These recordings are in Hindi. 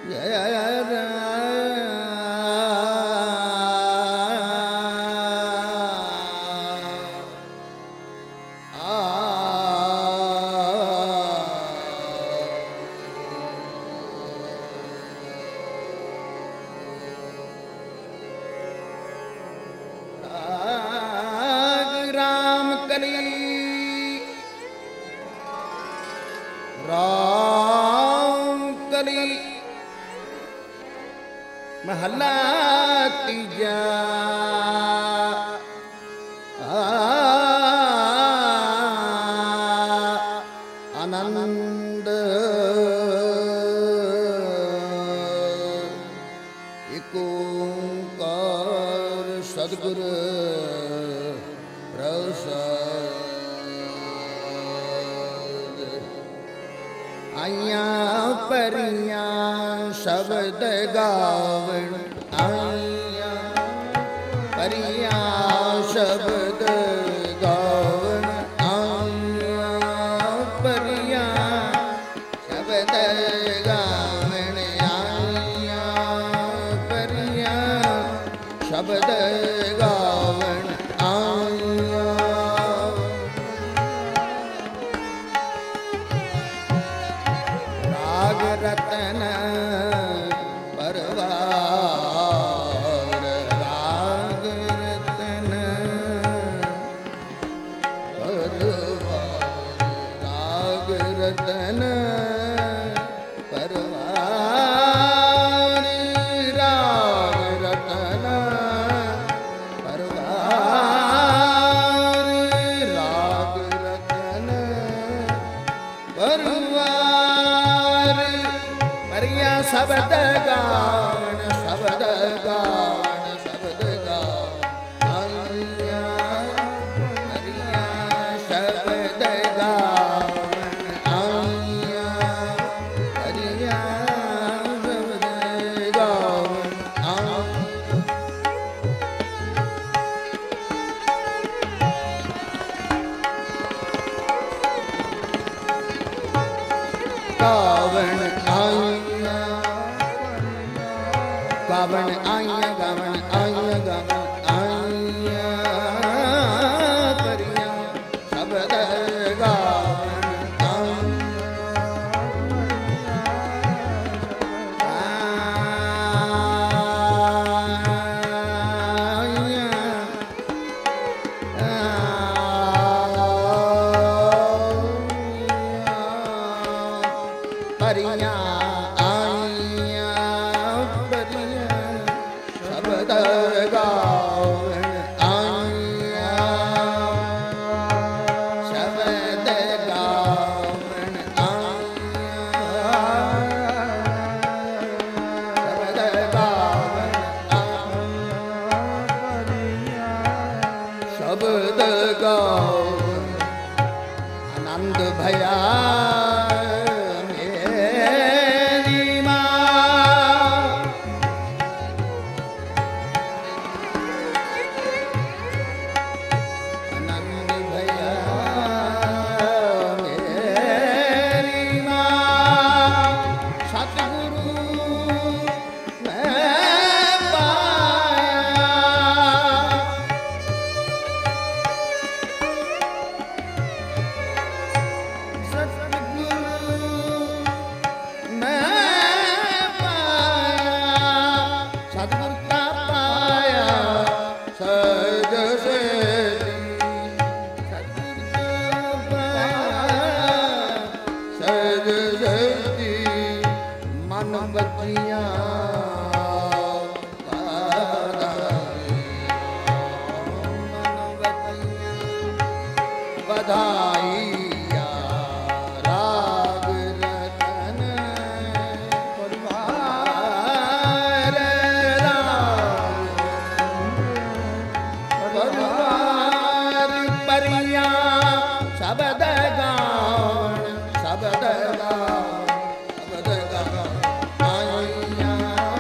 महला तीजा आनंद एक ओंकार सद्गुरु प्रसाद आइया परिया शब्द गावण आइया परिया शब्द गावण आइया परिया शब्द गावण आइया परिया शब्द गावण आइया राग रतन शब्द गान शब्द गान शब्द गान हरिया हरिया शब्द गान हरिया हरिया शब्द गान गावण गावण आइया गावण आइया गावण आइया परिया शब्द गावण परिया शब्द गाओ आनंद भया मेरी माँ आनंद भया मेरी माँ सतगुरु मन बचिया बधाइया राग रतन परिवार परिवार परिया शब्द गान शब्द गान शब्द गान आइया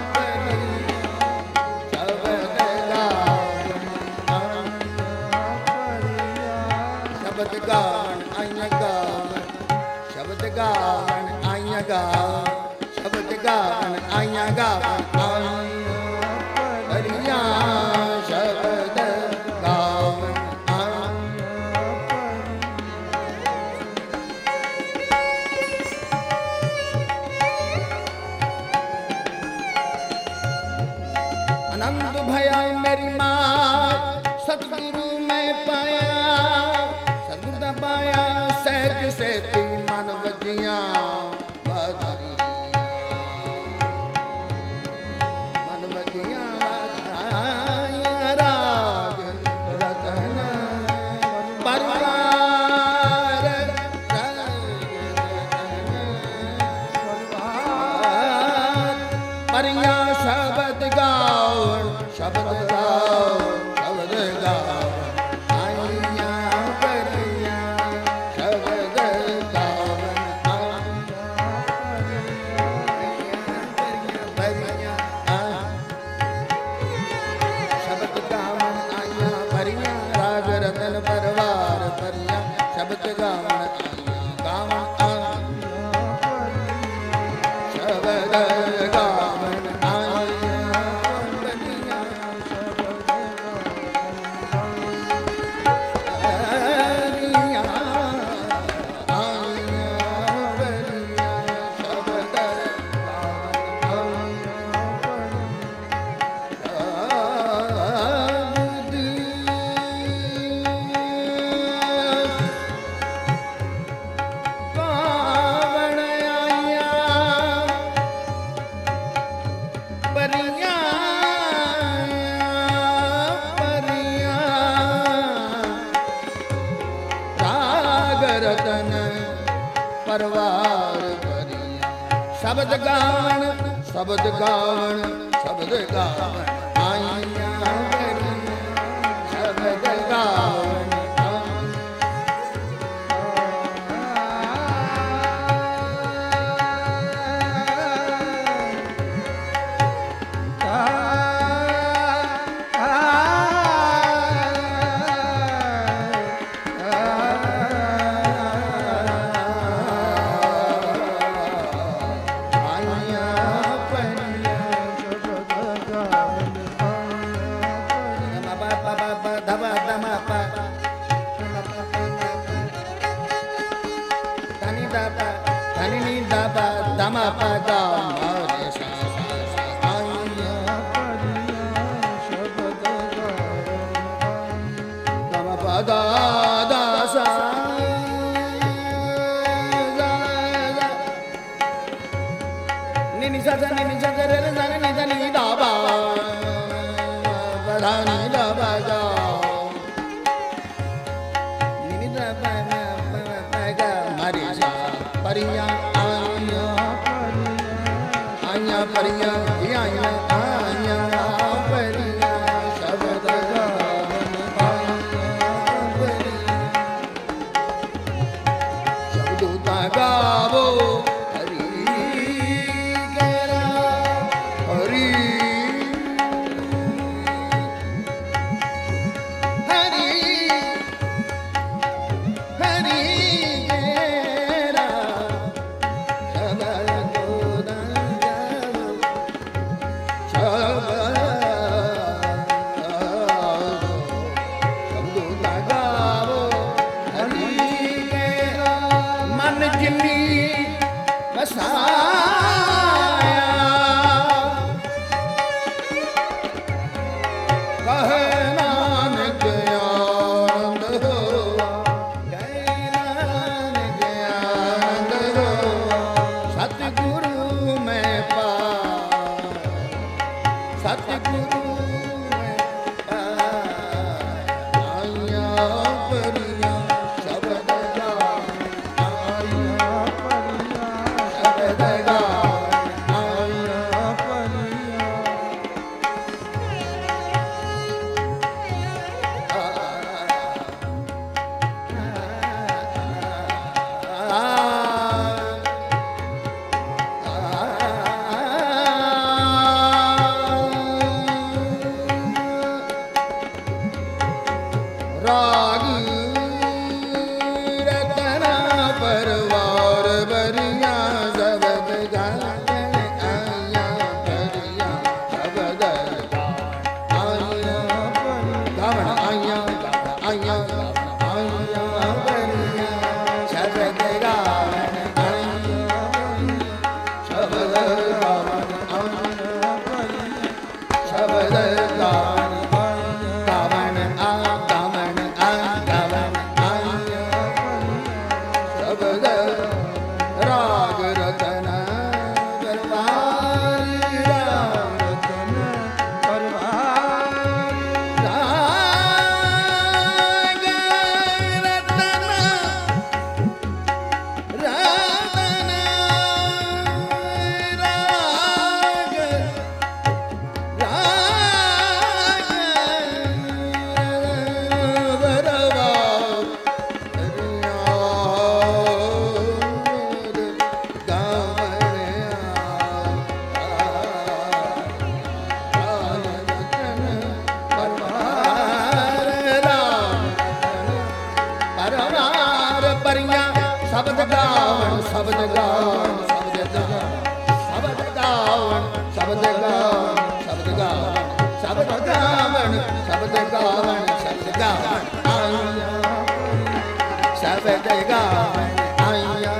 आनंद भया मेरी माँ सतगुरु में पाया, सतगुरु पाया सहज से ती मन बजिया मन बजिया राग रतन परिवार परिया शब्द गाओ शब्द गाओ शब्द गाओ आइया परिया शब्द गाओ परिया शब्द गाओ आइया परिया राग रतन परवार परिया शब्द गाओ गाओ शब्द गाओ परवार परिया शब्द गावन शब्द गावन शब्द गावन आइया शब्द गावन परिया आइया परिया आइया आइया परिया शब्द शब्द गावो हरि केरा हरि हरि हरि शब्द शब्द गावन शब्द गावन शब्द गावन शब्द गावन शब्द गावन शब्द गावन शब्द गावन शब्द गावन शब्द गावन आया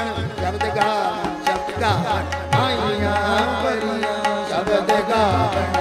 शब्द गावन